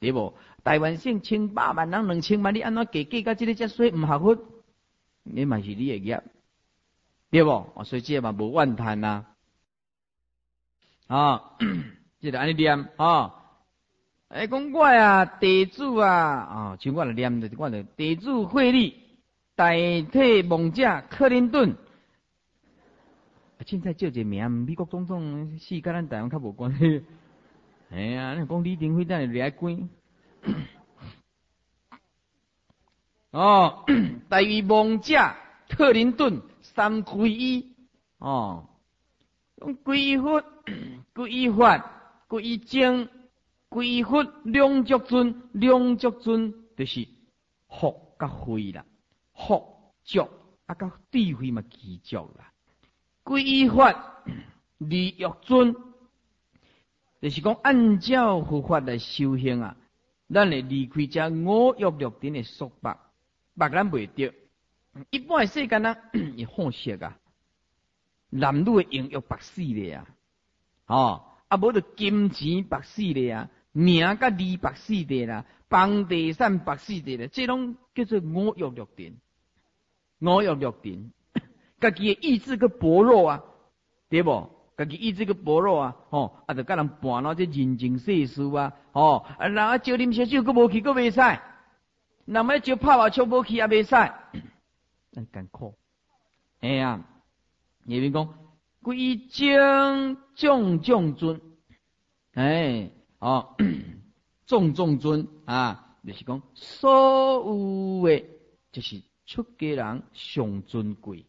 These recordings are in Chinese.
对不？台湾省1,800万人、2,000万，你安怎计到这个遮水唔合法？你嘛是你的业，对不？所以这嘛无怨叹呐。这个安尼念讲我啊，地主啊，像我来念的，我的地主惠利，代替梦者克林顿。凊彩叫一个名，美国总统死甲咱台湾较无关系。哎呀，你讲李登辉，咱会掠关。代为梦者克林顿3归1。归佛、归法、归正、归佛两足尊，两足尊就是福甲慧啦，福足甲智慧嘛具足啦。归法利欲尊，就是讲按照佛法来修行啊，咱会离开这五欲六尘的束缚，绑咱袂着。一般的世间人会好色啊。男女的情欲白死咧无就金钱白死咧名甲利白死咧啦，房地产白死咧，这拢叫做五欲六尘。五欲六尘，家己的意志个薄弱啊，对不？家己意志个薄弱啊，就甲人拌咯，这人情世事啊，人啊招啉烧酒佫无去，佫袂使；人要招拍麻将无去也袂使，咱艰苦。哎呀！你面讲归正种种尊，种种尊就是讲所有的就是出家人上尊贵，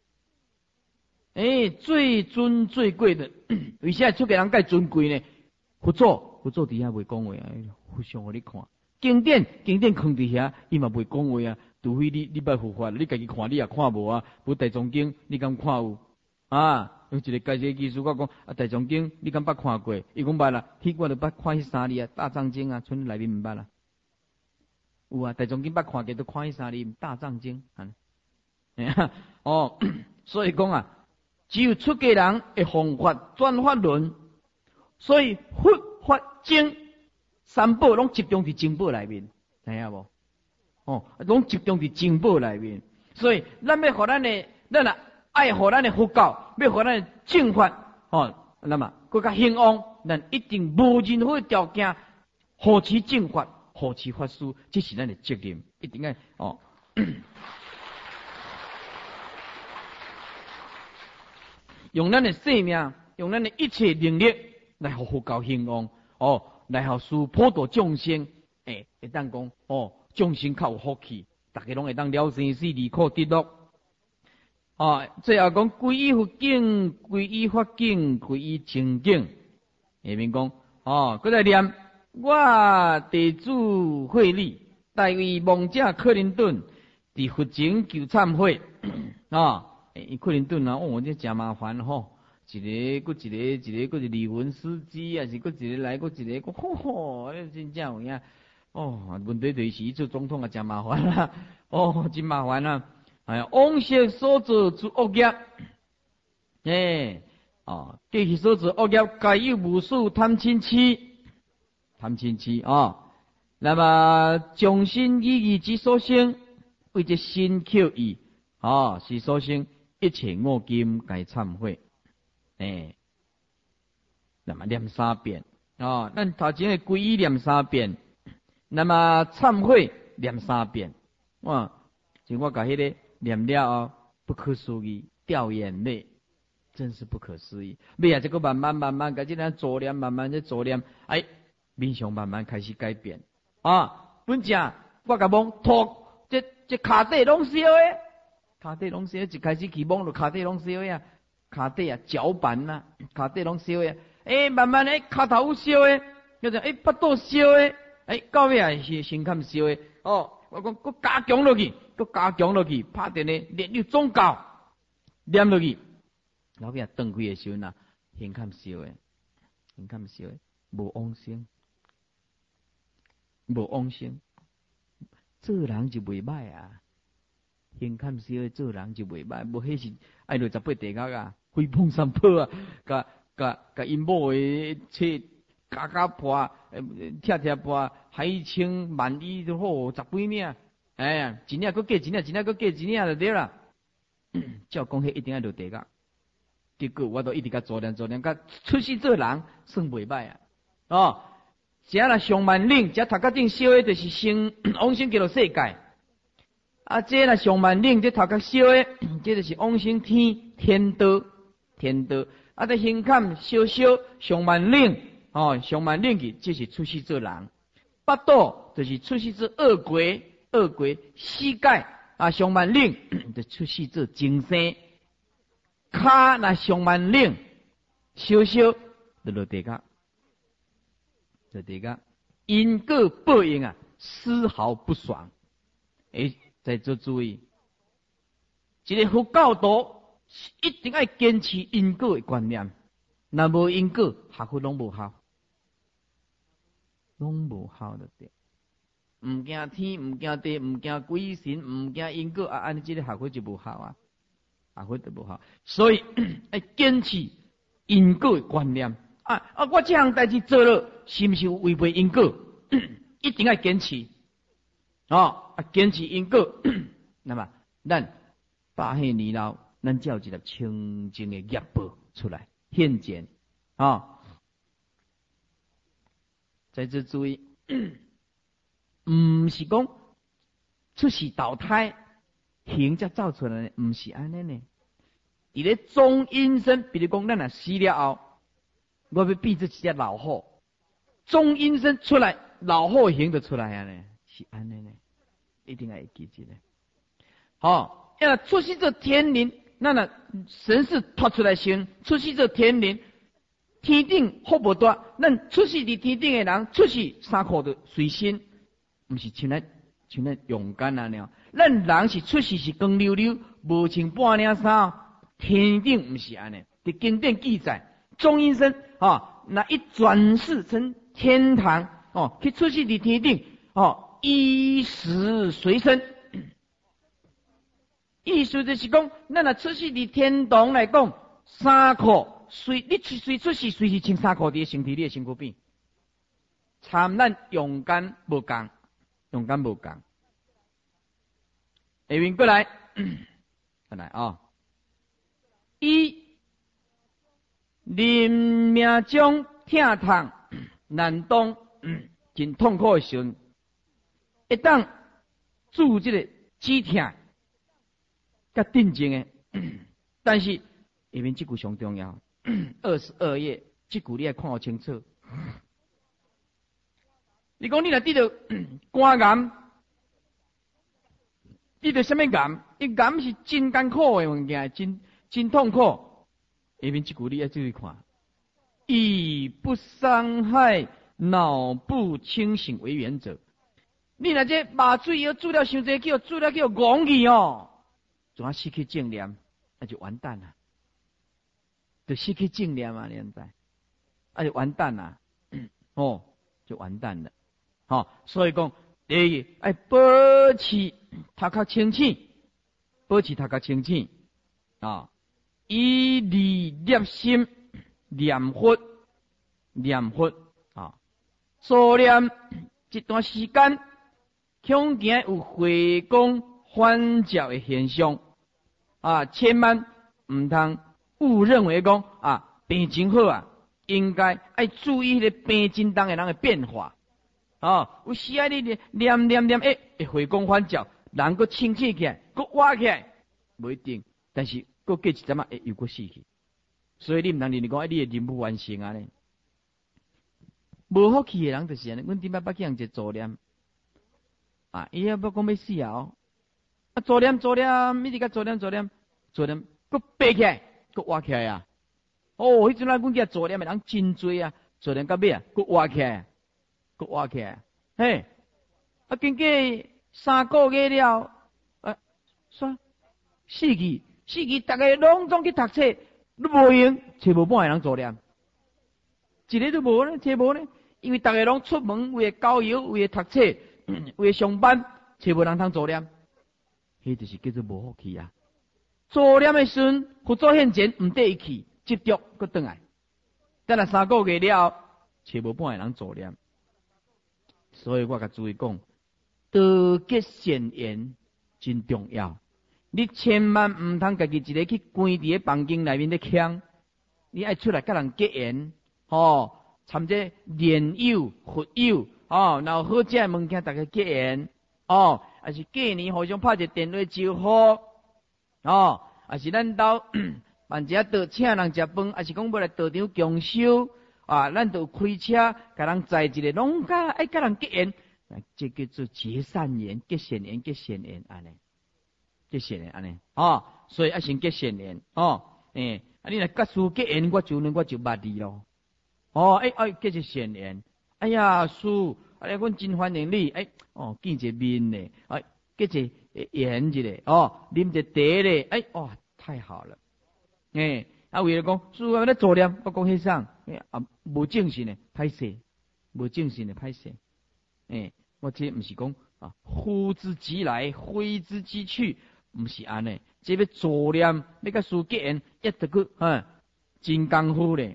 最尊最贵的。为啥出家人介尊贵呢？佛祖伫遐袂讲话佛上互你看，经典藏伫遐，伊嘛袂讲话除非你捌佛法，你家己看你也看无无大藏经，你敢看有？有一个解释技术，我讲大藏经，你敢捌看过？伊讲捌啦，我就捌看迄3字大藏经剩内面毋捌啦。有大藏经捌看过，都看迄3字大藏经。所以讲只有出家人会弘法转法轮，所以佛法经三宝拢集中伫经宝内面，知影无？拢集中伫经宝内面，所以咱要互咱爱互咱的佛教，要互咱的正法，那么更加兴旺，咱一定无任何条件护持正法，护持法师，这是咱的责任，一定要用咱的生命，用咱的一切能力来互佛教兴旺，来互使普度众生，会当讲众生较有福气，大家拢会当了生死离苦得乐。最后讲皈依佛境，皈依法境，皈依清境。下面讲搁再念我地主惠利，代为梦者克林顿，伫佛前求忏悔。克林顿这真麻烦一个佫一个，佫是离婚司机，还是佫一个来，佫一个，真正有影。问题就是伊做总统真麻烦啦，真麻烦啦。往昔所做之恶业，过去所做恶业，皆有无数贪嗔痴那么众生意义之所生，为这身口意是所生一切恶金，该忏悔。那么念3遍咱头前的皈依念3遍，那么忏悔念3遍。就我甲迄个念了不可思议，掉眼泪，真是不可思议。尾这个慢慢，甲这样做念，慢慢在做念，面相慢慢开始改变本正我甲摸拖，这骹底拢烧诶，骹底拢烧，一开始去摸就骹底拢烧呀，骹底脚板骹底拢烧诶，慢慢骹头烧诶，叫做腹肚烧诶，到尾是心坎烧诶，我讲佫加强落去，拍电呢念有宗教念落去，后尾转开的时候心坎烧诶，无往生，做人就袂歹心坎烧诶，做人就袂歹，无迄是爱28地狱飞碰山坡甲因某诶嘎嘎破，跳跳破，海清万里都好10几领，哎呀，一领搁加一领，一领搁加一领就对啦。照讲迄一定要落地个，结果我都一直甲做练，甲出世做人算袂歹啊。哦，只若上万领，只头壳顶烧的，就是生往生极乐世界。啊，这若上万领，这头壳烧的，这就是往生天道。啊，这胸坎烧上万领，哦，上万领去，这是出世做人。腹肚就是出世做恶鬼，膝盖。啊，上万领就出世做精生，骹那上万领，烧就落地甲，因果报应啊，丝毫不爽。在做注意，一个佛教徒一定要坚持因果的观念，若无因果，学佛拢无效，就对。唔惊天，唔惊地，唔惊鬼神，唔惊因果啊！安尼这个学佛就无效啊，学佛就无效。所以要坚持因果的观念啊！我这项代志做了，是不是有违背因果？一定要坚持坚持因果。那么，咱百岁年老，咱才有一粒清净的业报出来现前在这注意。唔是讲出世投胎形才造出来的，唔是安尼呢。伫咧中阴身，比如讲咱若死了后，我要变做一只老虎，中阴身出来，老虎形就出来啊呢，是安尼呢，一定要记住呢。要出世做天灵，咱若神识脱出来先，出世做天灵，天顶福无大，咱出世伫天顶的人，出世衫裤就随身。不是像咱勇敢啊呢？咱人是出世是光溜溜，无穿半领衫，天顶不是安尼。伫经典记载，中阴身那一转世成天堂去出世伫天顶衣食随身。意思就是讲，咱若出世伫天堂来讲，衫裤随出世随时穿衫裤伫身体里的身躯边，参咱勇敢无共。下面过来，伊临命中疼痛难当，真痛苦的时阵，一旦注这个止痛甲定静的，但是下面这句上重要，22页这句你要看好清楚。你讲你若得到肝癌，得到什么癌？伊癌是真艰苦的物件，真痛苦。下面这句你要注意看，以不伤害脑部清醒为原则。你若这麻醉药注了伤济，注了叫戆去总要失去正念，那就完蛋了，就失去正念啊！现在，那就完蛋了，就完蛋了。所以讲，第一要保持头壳清醒，以理念心，念佛所念这段时间，恐惊有回光返照的现象千万唔通误认为讲病真好应该要注意迄个病真重的人的变化。有时你念会回光返照，人个清醒起来，个活起来，不一定，但是个过一阵会又个死去。所以你唔通认为讲你的任务完成呢？无福气的人就是安尼。阮顶摆捌去人一个助念，伊也要讲要死助念，一直甲助念，个爬起来，个活起来啊！迄阵阮去助念的人真多助念到尾个活起来。嘿，经过3个月了，死去，大家拢总去读册，都无用，找无半个人助念，一个都无呢，找无呢，因为大家拢出门为了交友，为了读册，为了上班，找无人通助念，迄就是叫做无福气啊！助念的时阵，佛祖现前，唔得伊去，接着搁转来，等了3个月了， 找无半个人助念。所以我甲诸位讲，道结善缘真重要。你千万唔通家己一个去关伫个房间内面咧呛，你爱出来甲人结缘，参这莲友、佛友，然后好食的物件大家结缘，还是过年互相拍一个电话招呼，还是咱兜办一下道请人食饭，还是讲要来道场共修，咱就开车甲人载一个，拢爱甲人结缘，这叫做结善缘、结善缘、结善缘安尼。结善缘安尼，所以先结善缘，你若甲师结缘，我就捌你咯，结一善缘，哎呀师，阮真欢迎你，见一面咧，结一缘一个，啉一茶咧，太好了，为了讲师我咧做念，我讲迄啥，无正信诶，歹势，无正信诶，歹势，我这毋是讲呼之即来，挥之即去。毋是安尼，这要助念，要甲师结缘，一直去，真功夫咧，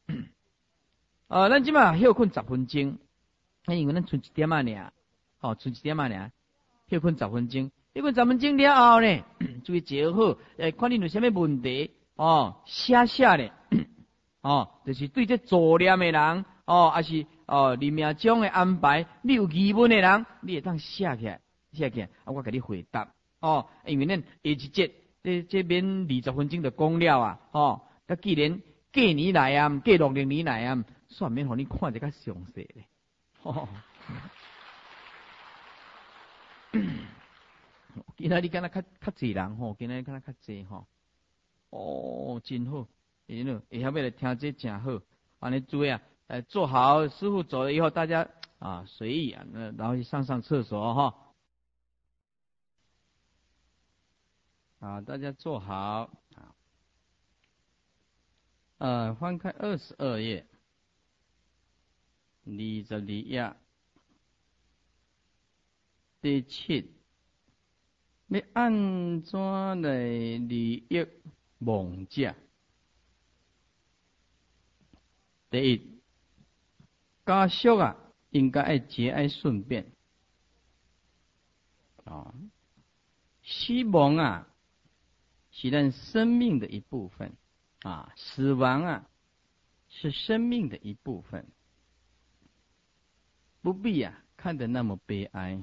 咱即马休困10分钟，因为咱剩一点仔尔，剩一点仔尔，休困10分钟，休困10分钟了后呢，注意坐好，看你有啥物问题，写咧，就是对这助念的人，还是临命中的安排，你有疑问的人，你会当写起来，我给你回答。因为咱下一节这免20分钟就讲了啊，既然过年来啊，过60年来啊，算免互你看一个较详细咧。今仔日敢若较济人今仔日敢若较济真好，会晓要来听这真好，安尼注意做好，师傅走了以后，大家随意然后去上厕所大家坐好。翻开22页，22页第7，要安怎来利益亡者？第一，家属应该爱节哀顺变。死亡是咱生命的一部分死亡是生命的一部分，不必看得那么悲哀。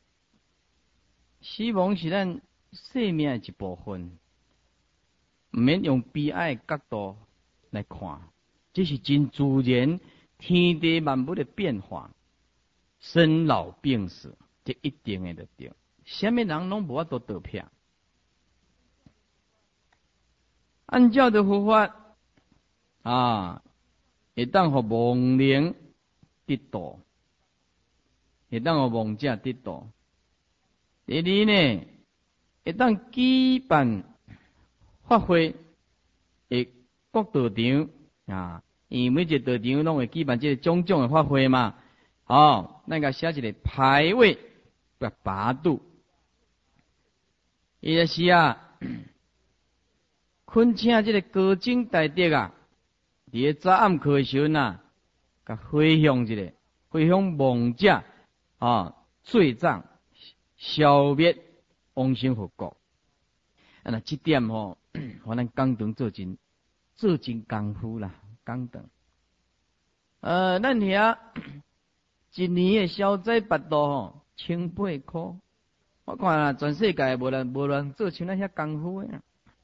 死亡是咱生命的一部分，唔免用悲哀的角度来看，这是真自然天地万物的变化，生老病死，这一定的就对。什么人拢无法度逃避。按照的佛法会当互亡灵得道，会当互亡者得道。第二呢，会当举办法会的各道场因为每一个道场拢会举办这个种种的法会嘛，咱甲写一个牌位，甲把度。伊就是恳请这个高僧大德伫个早暗课的时阵甲回向一个，回向亡者罪障，消灭往生佛国。这点互咱讲堂做真功夫啦，讲堂。咱遐一年的消灾八道1800块。我看全世界无人做像咱遐功夫的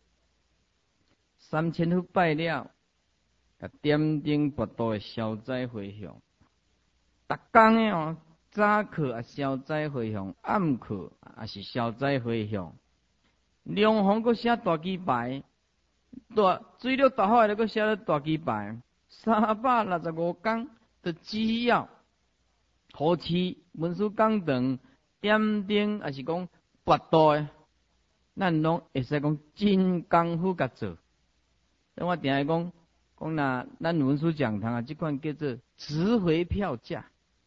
3000佛拜了，甲点灯佛道的消灾回向，逐工的早课消灾回向，暗课也是消灾回向，两方阁写大鸡牌，水陆大海阁写了大鸡牌，365天就只要好市文殊讲堂。点灯也是讲佛道的，咱拢会使讲真功夫甲做。所以我定下讲咱文殊讲堂这款叫做值回票价，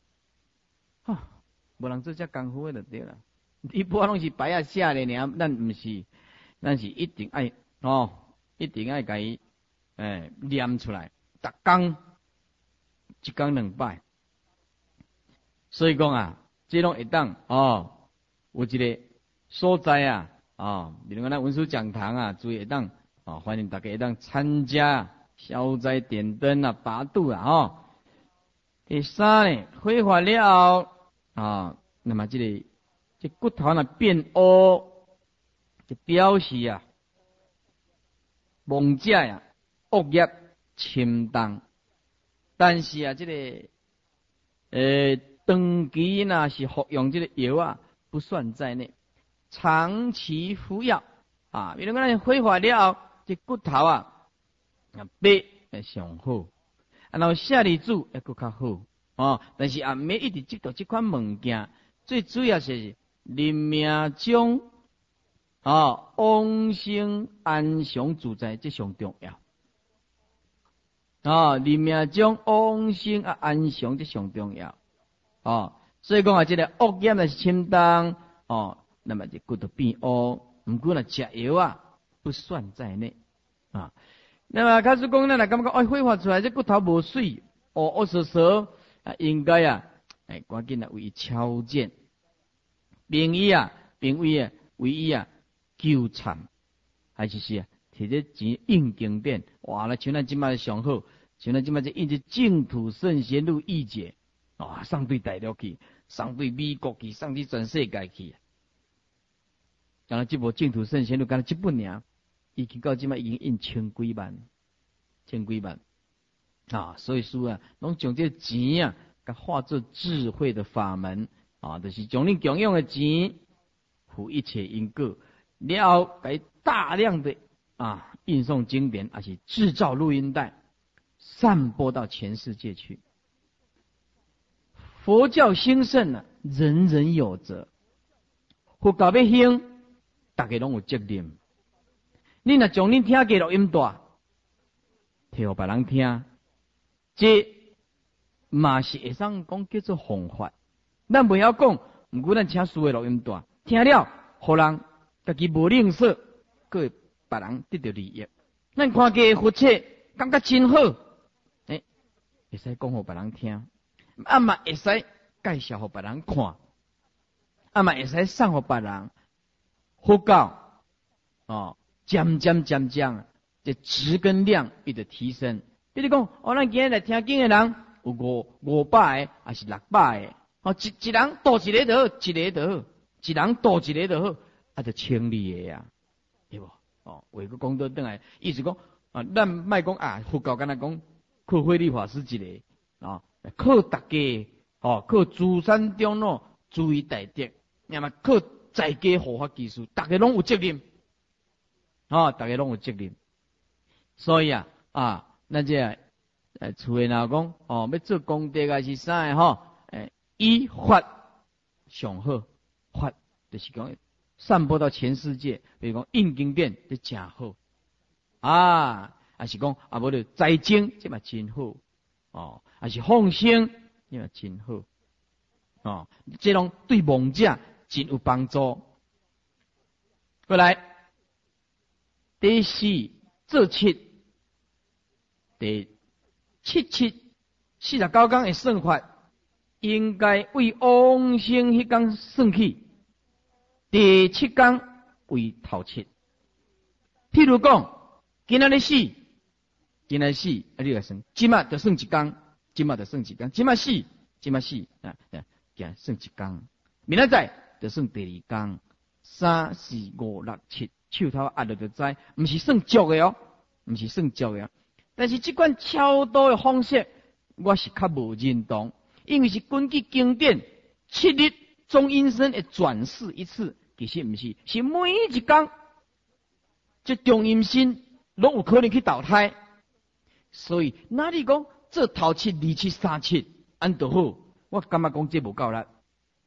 无人做这功夫的就对了。一般拢是牌写的尔，咱毋是，咱是一定爱一定爱甲伊念出来，逐工一天2摆。所以讲啊，这拢会当有一个所在啊，比如讲咱文殊讲堂啊，注意会当欢迎大家会当参加消灾点灯啊、拔度啊第三呢，挥发了后那么这骨头呢变乌，就表示啊，亡者呀恶业深重。但是啊，长期呢是服用这个药啊，不算在内。长期服药比如讲挥发了后，这骨头白会上好，然后舍利子会更较好但是也免一直执着这款物件，最主要是人命中往生安详自在，这上重要。人命中往生安详，这上重要。所以讲这个恶业是深重那么这骨头变乌，不过呢吃药不算在内那么开始讲呢，感觉挥发出来这骨头无水，乌索索应该赶紧为敲见，名医为医纠缠，还是摕这钱印经典，哇！那像咱今麦上好，像咱今麦这印这净土圣贤录译解送对大陆去，送对美国去，送对全世界去。讲到这部净土圣贤录，讲到这本尔，已经到今麦已经印千几万所以说拢将这钱甲化作智慧的法门就是将你供养的钱付一切因果，了后给大量的印诵经典，而且制造录音带，散播到全世界去。佛教兴盛人人有责，佛教要兴，大家拢有责任。你若将你听嘅录音带摕互别人听，这嘛是会当讲叫做弘法。咱袂晓讲，毋过咱请师的录音带听了，互人家己无吝啬，各会别人得到利益。咱看嘅佛册感觉真好，会使讲互别人听，嘛会使介绍互别人看，嘛会使送互别人。佛教渐渐这质跟量一直提升。比如讲咱今日来听经的人有500个还是600个一人多一个就好，一人多一个就好就清理的对不话个讲到转来，意思讲咱莫讲佛教敢若讲靠慧律法师一个靠大家靠诸山长老诸位大德，那么靠在家护法技术，大家拢有责任大家拢有责任。所以咱这厝诶若讲要做功德还是啥依法上好，法就是讲散播到全世界，比如讲印经典就真好还是讲无就财经这嘛真好还是放生这嘛真好这种对亡者真有帮助。过来第四做七，第49天的算法应该为往生迄天算起，第7天为头七。譬如讲今仔日死，你来算，今仔就算一天，今仔死，算一天，明仔载就算第2天，3、4、5、6、7，手头压落就知，不是算足的不是算足的。但是这款超度的方式，我是较无认同，因为是根据经典7日中阴身的转世一次，其实不是，是每一天这中阴身拢有可能去投胎。所以哪里讲这头七、2七、3七安就好？我感觉讲这无够力，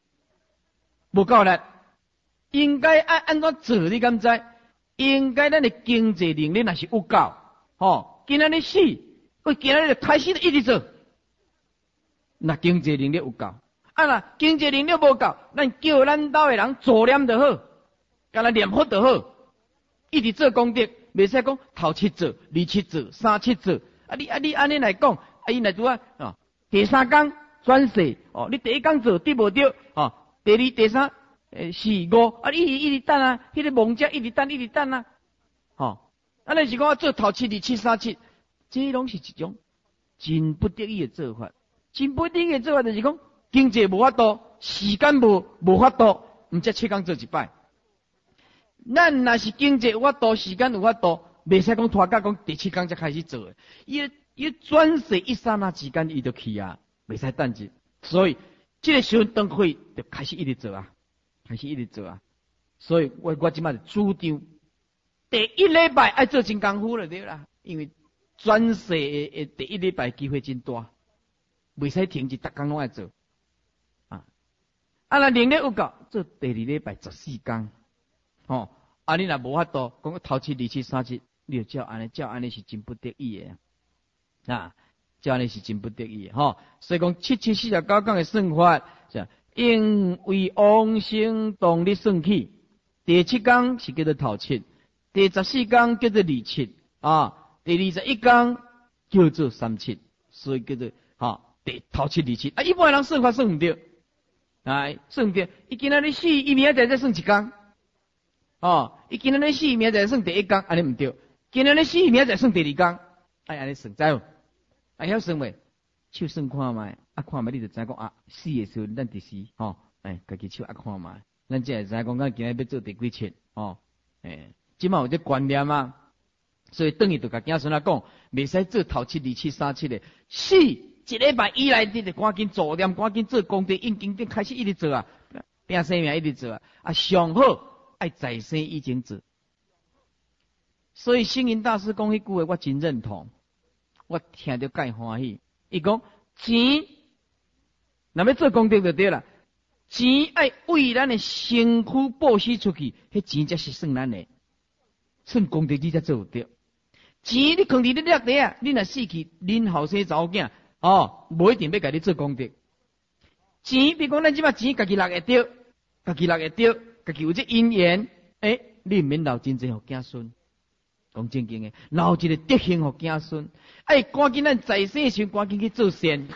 应该按怎做？你敢知？应该咱的经济能力若是有够今仔日死，今仔日开始就一直做。那经济能力有够若经济能力无够，咱叫咱兜的人做念就好，干那念佛就好，一直做功德，袂使讲头7做、2七做、3七做。你安尼来讲，伊若拄第三天转世，你第一天做得无着，第二、第三、四、五，你一直等啊，迄个梦者一直等啊，安尼是讲做头七、二七、三七，这拢是一种真不得已的做法。真不得已的做法就是讲经济无法度，时间无法度，毋则7天做一摆。咱若是经济有法度，时间有法度，袂使讲拖到讲第7天才开始做的。伊转世一刹那之间，伊就去啊，袂使等一。所以这个时阵灯会就开始一直做啊，所以我即摆就主张，第一礼拜爱做真功夫了对啦，因为转世的第一礼拜机会真大，袂使停止，逐工拢爱做啊。那另咧有够做第二礼拜14天，你若无法度讲头七、二七、三七，你就照安尼是真不得已的啊，照安尼是真不得已的所以讲7七49天的算法，因为往生动力算起，第7天是叫做头七，第14天叫做二七第21天叫做三七，所以叫做第头七、二七一般人算法算唔对，算唔对，伊今仔日死，伊明仔再算1天。伊今仔日死，明仔载算第1天，安尼唔对。今仔日死，明仔载算第2天，安尼算，知无？晓算未？手算看卖，看卖你就知讲死的时候咱第4，家己手看卖，咱才会知讲咱今仔要做第几切，即马有这观念啊，所以等于就甲囝孙仔讲，袂使做头七、二七、三七的，死一礼拜以来，你就赶紧做念，赶紧做功德，印经典开始一直做啊，拼生命一直做啊，上好。爱在生以前做，所以星云大师讲迄句话，我真认同，我听着介欢喜。伊讲钱，若要做功德就对啦，钱爱为咱的身躯布施出去，迄钱才是算咱的，算功德你才做得。钱你放伫你掠地啊，你若死去，恁后生查某囝无一定要甲你做功德。钱，比如讲咱即摆钱家己落会着，家己有这因缘，你唔免留真济互子孙。讲正经的，留一个德行互子孙。赶紧咱在生时赶紧去做善。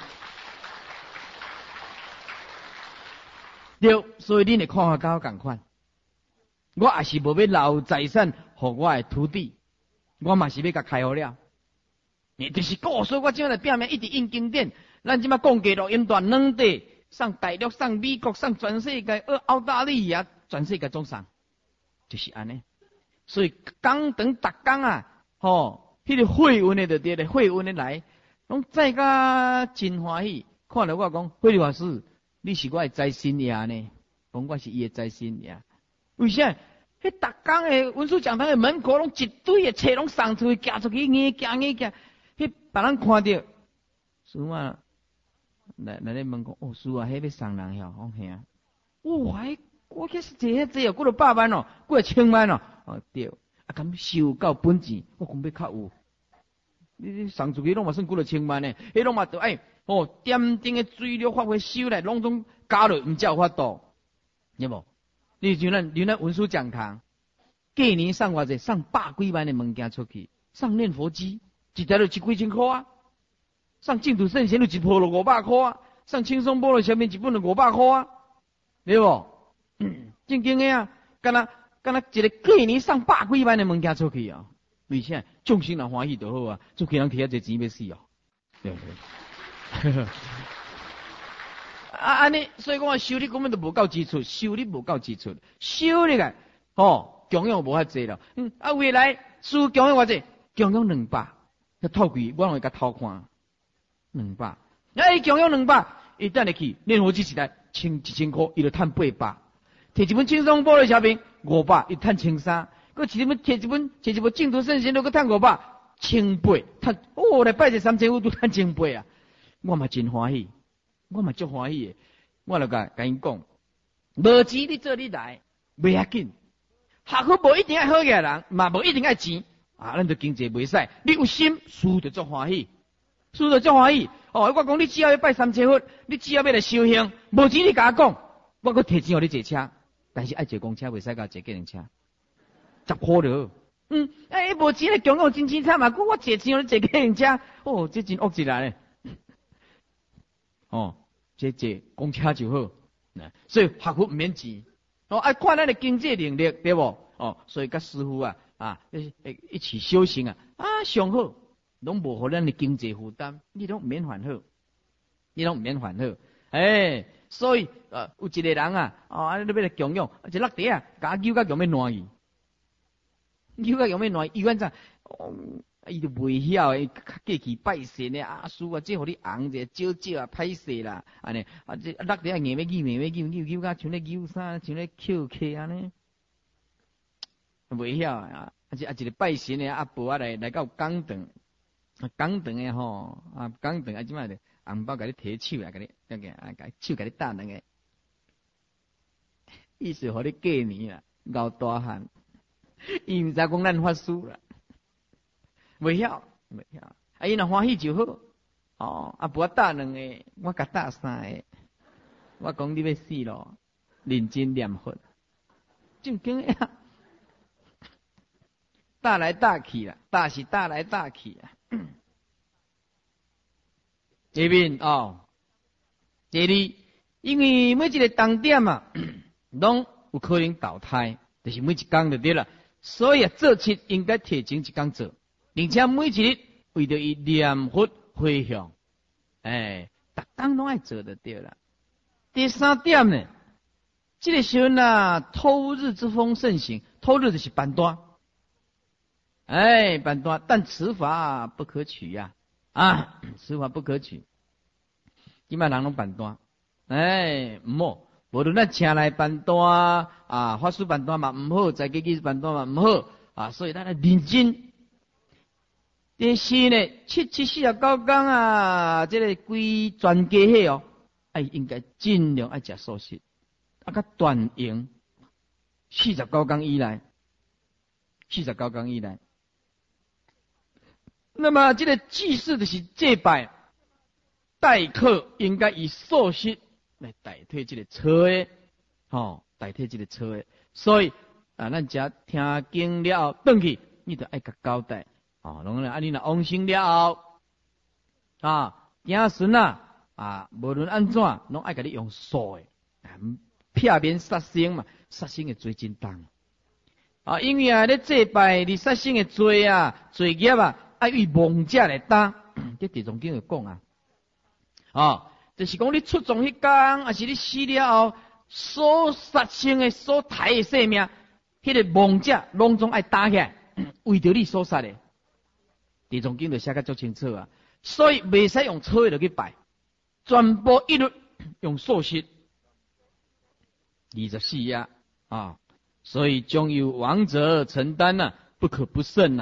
对，所以恁的看法甲我同款。我也是无要留财产互我的徒弟，我嘛是要甲开好了。就是所以我即摆来拼命一直印经典，咱即摆讲记录音段2地，上大陆、上美国、上全世界、澳大利亚。全世界总上，就是安尼。所以工等逐工啊，迄个慧运的就对咧，慧运的来，拢载甲真欢喜。看了我讲，慧律法师，你是我的财神爷呢？讲我是伊的财神爷。为啥？迄逐工的文殊讲堂的门口，拢一堆的册拢送出去，寄出去，硬寄，迄别人看到，师傅来咧问讲，师傅啊，迄要送人遐，讲吓，我去是这几多百万几多千万对，咁收到本钱，我讲要较有，你送出去拢嘛算几多千万呢？迄拢嘛都点定的水流发挥收来，拢总加落，唔才有法度，有无？你像咱文殊讲堂，过年送偌济，送100几万的物件出去，送念佛机，一台就几千块啊，送净土圣贤就一铺就500块啊，送轻松波罗小面一本就500块啊，对无？正经的啊，敢若一个过年送100几万的物件出去啊，为啥？众生人欢喜就好啊，出去人摕这钱要死哦。对。安尼，所以讲收入根本就无够支出，收入供养无遐济了。未来输供养偌济，供养200，要透贵，我拢会甲偷看200。供养200，伊等下去念佛机时代1000块，伊就赚800。摕一本轻松波罗小品500，伊赚1300。佮摕一本净土圣贤都佮赚500，1800，赚来拜者3500都赚1800啊！我嘛真欢喜，我嘛足欢喜的。我就甲因讲，无钱你做你来，袂要紧。学好无一定爱好嘅人，嘛无一定爱钱咱就经济袂使。你有心，输就足欢喜，我讲你只要要拜3000佛，你只要要来修行，无钱你甲我讲，我佮摕钱互你坐车。但是爱坐公车，袂使甲坐计程车，10块了。无钱咧，供养真凄惨嘛！我坐钱互你坐计程车，这真恶一来咧。 哦，这公车就好。所以学佛唔免钱，爱看咱的经济能力，对不？所以甲师父一起修行上好，拢无互咱的经济负担，你拢唔免烦恼，所以有一个人你要来供养，一落地甲牛甲强要烂去，伊安怎？伊就袂晓过去拜神的师啊，这互你红者少歹势啦，安尼这落地硬要牛甲像咧牛啥，像咧扣客安尼，袂晓一个拜神的婆来到讲堂的吼讲堂即摆就红包甲你摕手甲你手甲你搭两个，意思互你过年啦，熬大汉，伊毋知讲咱法师啦。袂晓，伊若欢喜就好。无打两个，我甲打三个。我讲你要死咯，认真念佛，正经呀，打来打去啦，是打来打去啊。这边第二，因为每一个当点拢有可能倒胎，就是每一工就对了。所以做七应该提前一工做。并且每一日为着伊念佛回向，逐工拢爱做就对了。第三点呢，这个时阵偷日之风盛行，偷日就是办单，办单，但此法不可取呀，此法不可取。今摆人拢办单，唔好，无论咱请来办单法师办单嘛唔好，在家己办单嘛唔好所以咱要认真。第四呢，749天这个规全家伙应该尽量爱食素食，甲断营49天以来，49天以来。那么这个祭祀就是祭拜，待客应该以素食来代替这个初的，代替这个初的。所以咱只听经了后，转去你就爱甲交代。拢你若往生了后，子孙无论安怎，拢爱甲你用素的，避免杀生嘛，杀生的罪真重。因为咧祭拜你杀生的罪罪业爱为亡者来担。这地藏经有讲就是讲你出葬迄天，还是你死了后所杀生的、所杀的性命，迄个亡者拢总爱担起来，为着你所杀的。地藏经就写得足清楚所以袂使用初一就去拜，全部一律用素食。24所以将有亡者承担不可不慎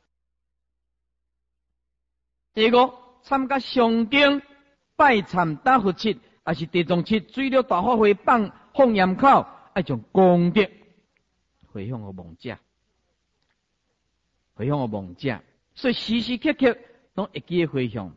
第五，参加上经拜忏打佛七，还是地藏七水了大法会放焰口，爱将功德回向给亡者，所以时时刻刻拢会记回向。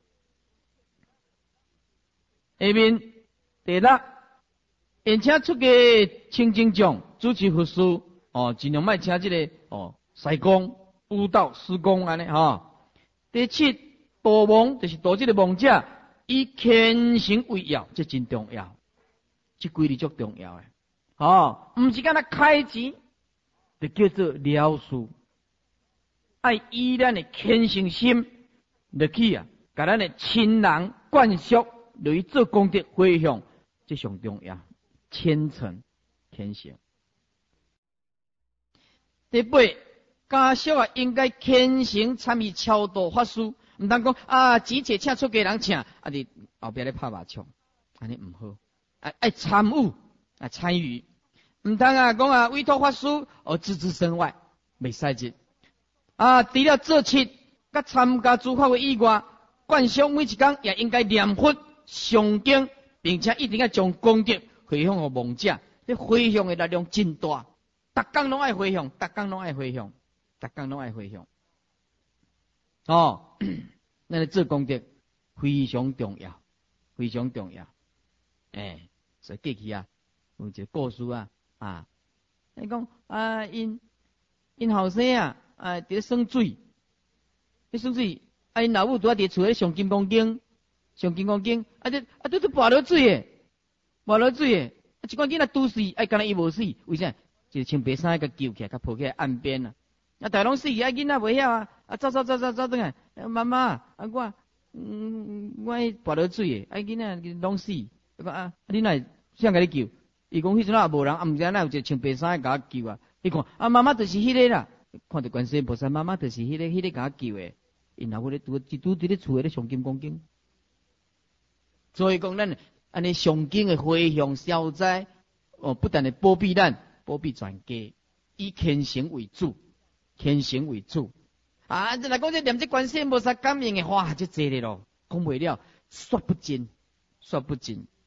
下面第六，而且出家清净众主持佛事尽量莫请这个西公、舞蹈、施工安尼第七，度亡就是度这个亡者，以虔诚为要，这真重要，这规律足重要毋是干那开钱，就叫做了事。爱以咱的虔诚心落去甲咱的亲人灌输，落去做功德回向，这上重要。虔诚、虔诚。第八，家属应该虔诚参与超度法事，毋通讲钱钱请出家人请，你后壁咧拍麻将，安尼毋好。爱参与参与，毋通讲委托法师置之身外，袂使这。除了做七，甲参加诸法会以外，灌输每一天也应该念佛、诵经，并且一定要将功德回向给亡者。这回向的力量真大，逐工拢爱回向，咱做功德非常重要，所以过去有一个故事你讲因后生伫生水，因老母拄伫厝咧上金刚经， 上金刚经，都跋落水诶，跋落水诶，一关囡仔拄死，干那伊无死，为啥？就是穿白衫，甲救起来，甲抱起来岸边啊。大拢死去，囡仔袂晓啊，走转来，妈妈，我跋落水诶，囡仔拢死，讲你哪谁甲你救？伊讲迄阵也无人，毋知哪有一个穿白衫甲我救啊。伊讲妈妈就是迄个啦，看到观世音菩萨，妈妈就是迄个甲我救诶。因老母咧拄伫咧厝诶咧上金刚经，所以讲咱安尼上经诶回向消灾，不但会保庇咱，保庇全家，以虔诚为主，虔诚为主。再来讲这念这观世音菩萨感应诶，哇，这济咧咯，讲袂了，说不尽，说不尽。